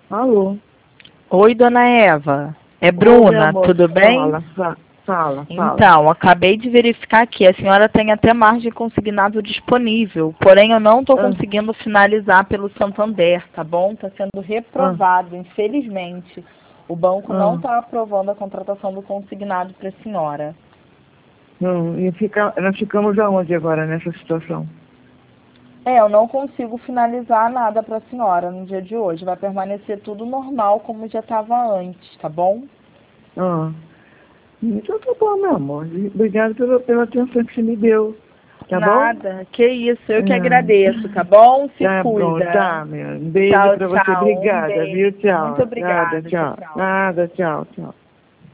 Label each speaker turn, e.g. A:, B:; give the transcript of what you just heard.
A: Alô?
B: Oi, dona Eva. É
A: Ô, meu
B: Bruna,
A: amor,
B: tudo bem?
A: fala.
B: Então, acabei de verificar aqui. A senhora tem até margem consignável disponível, porém eu não estou
A: Ah,
B: conseguindo finalizar pelo Santander, tá bom? Está sendo
A: ah,
B: reprovado, infelizmente. O banco não
A: ah.
B: está aprovando a contratação do consignado para a senhora.
A: Não, nós ficamos aonde agora nessa situação?
B: Eu não consigo finalizar nada para a senhora no dia de hoje. Vai permanecer tudo normal como já estava antes, tá bom?
A: Ah, então tá bom, meu amor. Obrigado pela atenção que você me deu. Tá bom?
B: Nada, que isso, eu que agradeço, tá
A: Ah,
B: bom? Se
A: tá bom,
B: cuida.
A: tá, meu. Um beijo
B: Tchau,
A: pra você.
B: tchau, um
A: Obrigada, viu?
B: beijo. Muito
A: Tchau. Nada,
B: obrigada, tchau,
A: tchau.
B: tchau.
A: Nada, tchau, tchau.